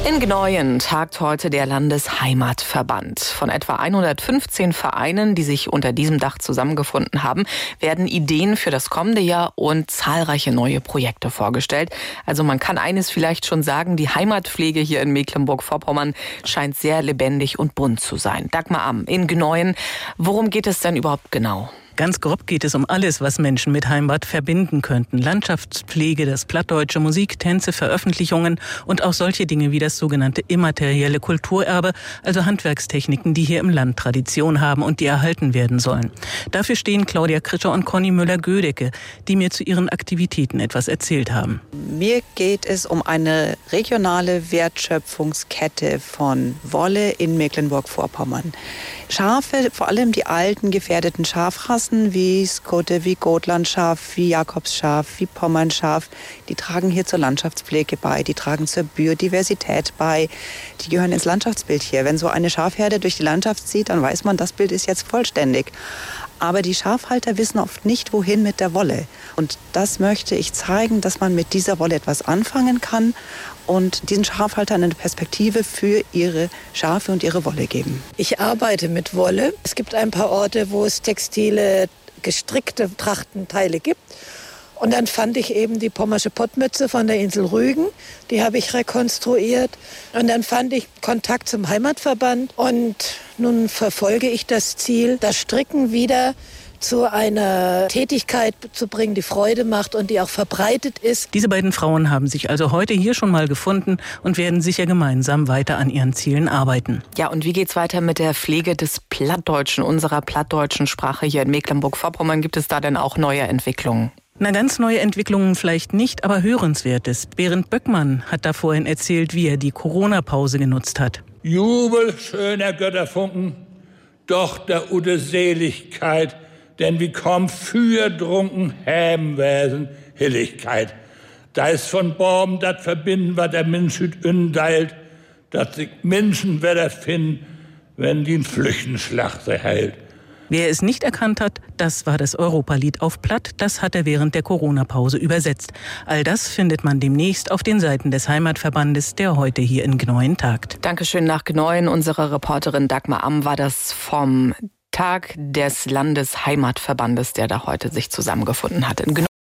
In Gneuien tagt heute der Landesheimatverband. Von etwa 115 Vereinen, die sich unter diesem Dach zusammengefunden haben, werden Ideen für das kommende Jahr und zahlreiche neue Projekte vorgestellt. Also man kann eines vielleicht schon sagen, die Heimatpflege hier in Mecklenburg-Vorpommern scheint sehr lebendig und bunt zu sein. Dagmar Amm in Gneuien, worum geht es denn überhaupt genau? Ganz grob geht es um alles, was Menschen mit Heimat verbinden könnten. Landschaftspflege, das plattdeutsche Musik, Tänze, Veröffentlichungen und auch solche Dinge wie das sogenannte immaterielle Kulturerbe, also Handwerkstechniken, die hier im Land Tradition haben und die erhalten werden sollen. Dafür stehen Claudia Kritscher und Conny Müller-Gödecke, die mir zu ihren Aktivitäten etwas erzählt haben. Mir geht es um eine regionale Wertschöpfungskette von Wolle in Mecklenburg-Vorpommern. Schafe, vor allem die alten gefährdeten Schafrassen wie Skotte, wie Gotlandschaf, wie Jakobsschaf, wie Pommernschaf, die tragen hier zur Landschaftspflege bei, die tragen zur Biodiversität bei, die gehören ins Landschaftsbild hier. Wenn so eine Schafherde durch die Landschaft zieht, dann weiß man, das Bild ist jetzt vollständig. Aber die Schafhalter wissen oft nicht, wohin mit der Wolle. Und das möchte ich zeigen, dass man mit dieser Wolle etwas anfangen kann und diesen Schafhaltern eine Perspektive für ihre Schafe und ihre Wolle geben. Ich arbeite mit Wolle. Es gibt ein paar Orte, wo es textile, gestrickte Trachtenteile gibt. Und dann fand ich eben die pommersche Pottmütze von der Insel Rügen. Die habe ich rekonstruiert. Und dann fand ich Kontakt zum Heimatverband. Und nun verfolge ich das Ziel, das Stricken wieder zu einer Tätigkeit zu bringen, die Freude macht und die auch verbreitet ist. Diese beiden Frauen haben sich also heute hier schon mal gefunden und werden sicher gemeinsam weiter an ihren Zielen arbeiten. Ja, und wie geht's weiter mit der Pflege des Plattdeutschen, unserer plattdeutschen Sprache hier in Mecklenburg-Vorpommern? Gibt es da denn auch neue Entwicklungen? Na, ganz neue Entwicklungen vielleicht nicht, aber Hörenswertes. Berend Böckmann hat da vorhin erzählt, wie er die Corona-Pause genutzt hat. Jubel, schöner Götterfunken, doch der Ute Seligkeit, denn wie kaum für drunken Hämwesen Hilligkeit. Da ist von Borm dat verbinden, was der Mensch hüt undeilt, dat sich Menschen wieder finden, wenn die in Flüchtenschlachte heilt. Wer es nicht erkannt hat, das war das Europalied auf Platt. Das hat er während der Corona-Pause übersetzt. All das findet man demnächst auf den Seiten des Heimatverbandes, der heute hier in Gneuien tagt. Dankeschön nach Gneuien. Unsere Reporterin Dagmar Amm war das vom Tag des Landesheimatverbandes, der da heute sich zusammengefunden hat in Gneuien.